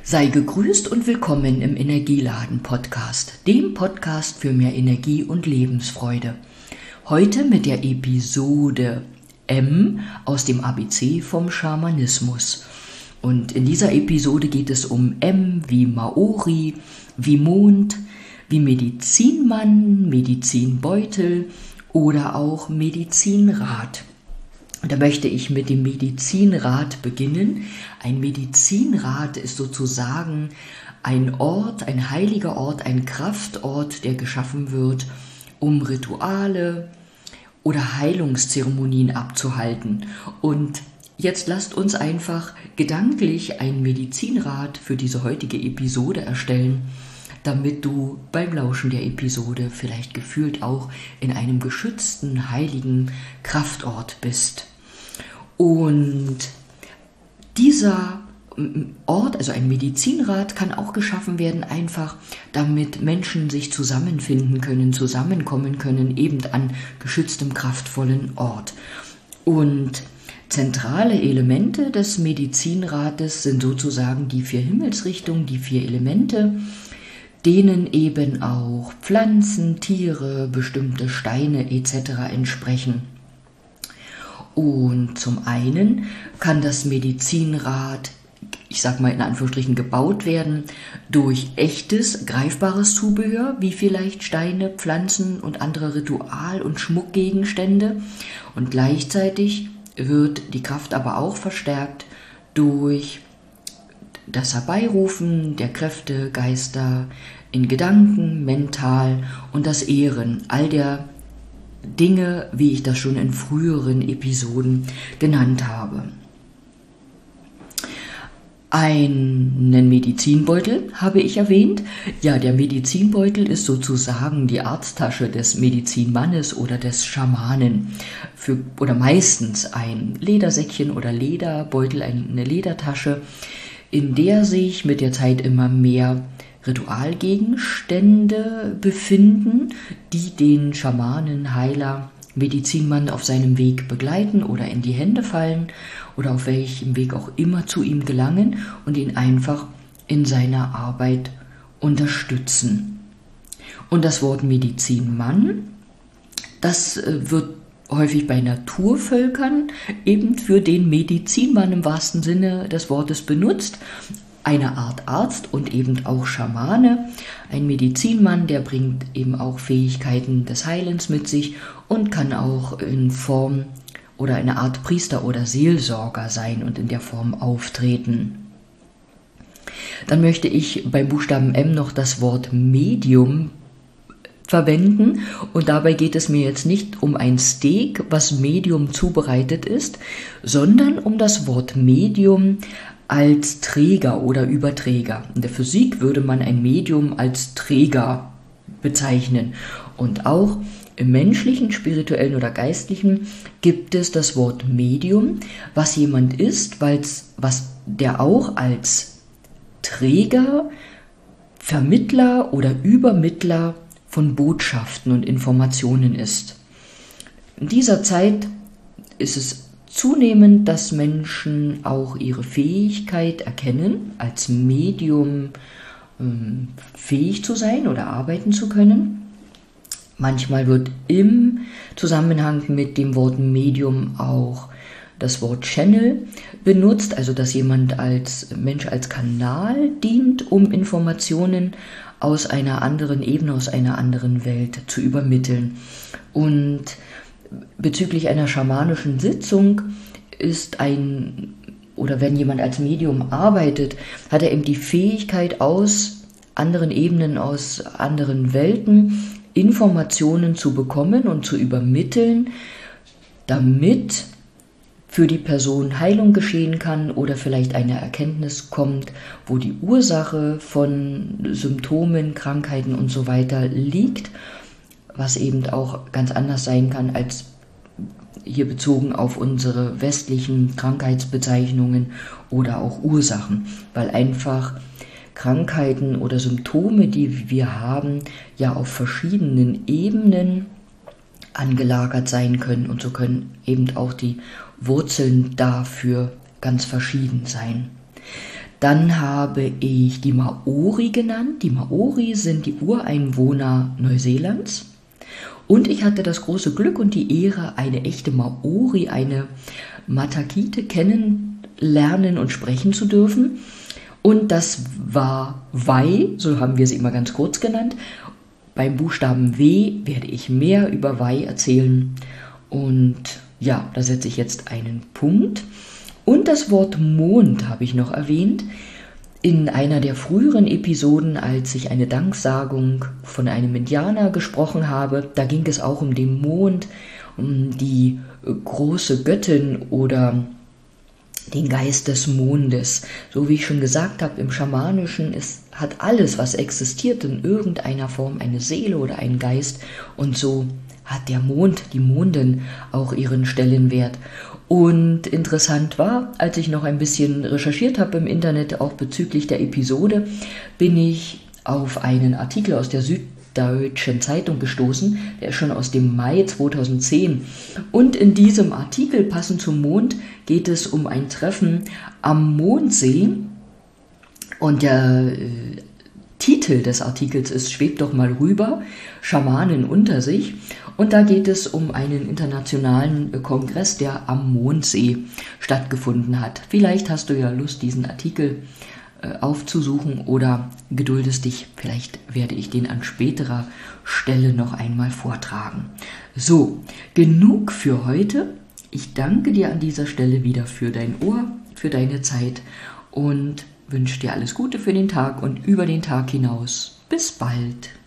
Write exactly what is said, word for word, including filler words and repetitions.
Sei gegrüßt und willkommen im Energieladen-Podcast, dem Podcast für mehr Energie und Lebensfreude. Heute mit der Episode M aus dem A B C vom Schamanismus. Und in dieser Episode geht es um M wie Maori, wie Mond, wie Medizinmann, Medizinbeutel oder auch Medizinrad. Da möchte ich mit dem Medizinrad beginnen. Ein Medizinrad ist sozusagen ein Ort, ein heiliger Ort, ein Kraftort, der geschaffen wird, um Rituale oder Heilungszeremonien abzuhalten. Und jetzt lasst uns einfach gedanklich ein Medizinrad für diese heutige Episode erstellen, damit du beim Lauschen der Episode vielleicht gefühlt auch in einem geschützten, heiligen Kraftort bist. Und dieser Ort, also ein Medizinrad, kann auch geschaffen werden, einfach damit Menschen sich zusammenfinden können, zusammenkommen können, eben an geschütztem, kraftvollen Ort. Und zentrale Elemente des Medizinrades sind sozusagen die vier Himmelsrichtungen, die vier Elemente, denen eben auch Pflanzen, Tiere, bestimmte Steine et cetera entsprechen. Und zum einen kann das Medizinrad, ich sag mal in Anführungsstrichen, gebaut werden durch echtes, greifbares Zubehör, wie vielleicht Steine, Pflanzen und andere Ritual- und Schmuckgegenstände. Und gleichzeitig wird die Kraft aber auch verstärkt durch das Herbeirufen der Kräfte, Geister in Gedanken, mental und das Ehren all der Dinge, wie ich das schon in früheren Episoden genannt habe. Einen Medizinbeutel habe ich erwähnt. Ja, der Medizinbeutel ist sozusagen die Arzttasche des Medizinmannes oder des Schamanen. Für, oder meistens ein Ledersäckchen oder Lederbeutel, eine Ledertasche, in der sich mit der Zeit immer mehr Ritualgegenstände befinden, die den Schamanen, Heiler, Medizinmann auf seinem Weg begleiten oder in die Hände fallen oder auf welchem Weg auch immer zu ihm gelangen und ihn einfach in seiner Arbeit unterstützen. Und das Wort Medizinmann, das wird häufig bei Naturvölkern eben für den Medizinmann im wahrsten Sinne des Wortes benutzt. Eine Art Arzt und eben auch Schamane. Ein Medizinmann, der bringt eben auch Fähigkeiten des Heilens mit sich und kann auch in Form oder eine Art Priester oder Seelsorger sein und in der Form auftreten. Dann möchte ich beim Buchstaben M noch das Wort Medium verwenden und dabei geht es mir jetzt nicht um ein Steak, was Medium zubereitet ist, sondern um das Wort Medium als Träger oder Überträger. In der Physik würde man ein Medium als Träger bezeichnen. Und auch im menschlichen, spirituellen oder geistlichen gibt es das Wort Medium, was jemand ist, weil's, was der auch als Träger, Vermittler oder Übermittler von Botschaften und Informationen ist. In dieser Zeit ist es zunehmend, dass Menschen auch ihre Fähigkeit erkennen, als Medium ähm, fähig zu sein oder arbeiten zu können. Manchmal wird im Zusammenhang mit dem Wort Medium auch das Wort Channel benutzt, also dass jemand als Mensch als Kanal dient, um Informationen aus einer anderen Ebene, aus einer anderen Welt zu übermitteln. Und bezüglich einer schamanischen Sitzung ist ein, oder wenn jemand als Medium arbeitet, hat er eben die Fähigkeit, aus anderen Ebenen, aus anderen Welten Informationen zu bekommen und zu übermitteln, damit für die Person Heilung geschehen kann oder vielleicht eine Erkenntnis kommt, wo die Ursache von Symptomen, Krankheiten und so weiter liegt, was eben auch ganz anders sein kann als hier bezogen auf unsere westlichen Krankheitsbezeichnungen oder auch Ursachen, weil einfach Krankheiten oder Symptome, die wir haben, ja auf verschiedenen Ebenen angelagert sein können und so können eben auch die Wurzeln dafür ganz verschieden sein. Dann habe ich die Maori genannt. Die Maori sind die Ureinwohner Neuseelands. Und ich hatte das große Glück und die Ehre, eine echte Maori, eine Matakite kennenlernen und sprechen zu dürfen. Und das war Wai, so haben wir sie immer ganz kurz genannt. Beim Buchstaben W werde ich mehr über Wai erzählen. Und ja, da setze ich jetzt einen Punkt. Und das Wort Mond habe ich noch erwähnt. In einer der früheren Episoden, als ich eine Danksagung von einem Indianer gesprochen habe, da ging es auch um den Mond, um die große Göttin oder den Geist des Mondes. So wie ich schon gesagt habe, im Schamanischen ist, hat alles, was existiert, in irgendeiner Form eine Seele oder einen Geist. Und so hat der Mond, die Mondin, auch ihren Stellenwert. Und interessant war, als ich noch ein bisschen recherchiert habe im Internet, auch bezüglich der Episode, bin ich auf einen Artikel aus der Süddeutschen Zeitung gestoßen, der ist schon aus dem Mai zweitausendzehn. Und in diesem Artikel, passend zum Mond, geht es um ein Treffen am Mondsee. Und der äh, Titel des Artikels ist "Schwebt doch mal rüber, Schamanen unter sich". Und da geht es um einen internationalen Kongress, der am Mondsee stattgefunden hat. Vielleicht hast du ja Lust, diesen Artikel äh, aufzusuchen oder geduldest dich. Vielleicht werde ich den an späterer Stelle noch einmal vortragen. So, genug für heute. Ich danke dir an dieser Stelle wieder für dein Ohr, für deine Zeit und wünsche dir alles Gute für den Tag und über den Tag hinaus. Bis bald.